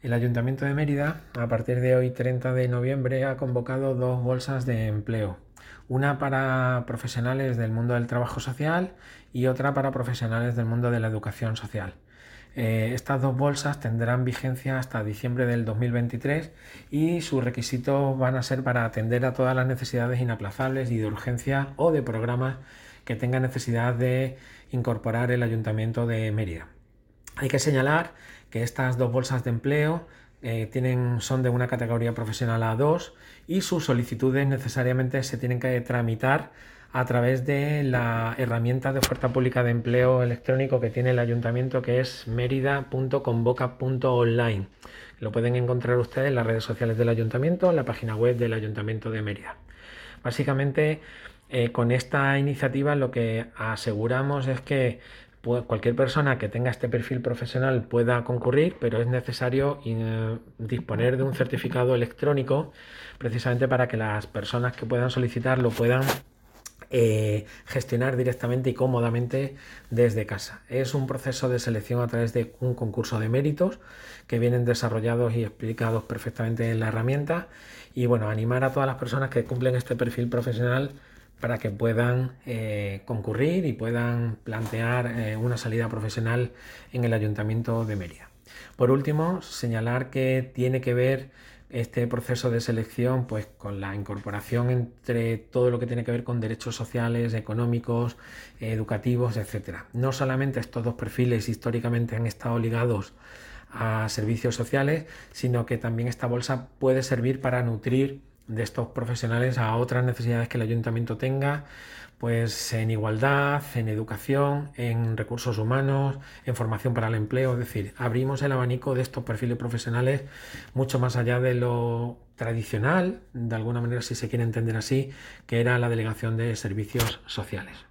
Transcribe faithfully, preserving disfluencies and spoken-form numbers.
El Ayuntamiento de Mérida, a partir de hoy, treinta de noviembre, ha convocado dos bolsas de empleo. Una para profesionales del mundo del trabajo social y otra para profesionales del mundo de la educación social. Eh, estas dos bolsas tendrán vigencia hasta diciembre del dos mil veintitrés y sus requisitos van a ser para atender a todas las necesidades inaplazables y de urgencia o de programas que tengan necesidad de incorporar el Ayuntamiento de Mérida. Hay que señalar que estas dos bolsas de empleo eh, tienen, son de una categoría profesional A dos y sus solicitudes necesariamente se tienen que tramitar a través de la herramienta de oferta pública de empleo electrónico que tiene el ayuntamiento, que es merida punto convoca punto online. Lo pueden encontrar ustedes en las redes sociales del ayuntamiento, en la página web del Ayuntamiento de Mérida. Básicamente, eh, con esta iniciativa lo que aseguramos es que cualquier persona que tenga este perfil profesional pueda concurrir, pero es necesario eh, disponer de un certificado electrónico precisamente para que las personas que puedan solicitarlo puedan eh, gestionar directamente y cómodamente desde casa. Es un proceso de selección a través de un concurso de méritos que vienen desarrollados y explicados perfectamente en la herramienta, y bueno, animar a todas las personas que cumplen este perfil profesional para que puedan eh, concurrir y puedan plantear eh, una salida profesional en el Ayuntamiento de Mérida. Por último, señalar que tiene que ver este proceso de selección pues con la incorporación entre todo lo que tiene que ver con derechos sociales, económicos, eh, educativos, etcétera. No solamente estos dos perfiles históricamente han estado ligados a servicios sociales, sino que también esta bolsa puede servir para nutrir de estos profesionales a otras necesidades que el ayuntamiento tenga, pues en igualdad, en educación, en recursos humanos, en formación para el empleo. Es decir, abrimos el abanico de estos perfiles profesionales mucho más allá de lo tradicional, de alguna manera, si se quiere entender así, que era la delegación de servicios sociales.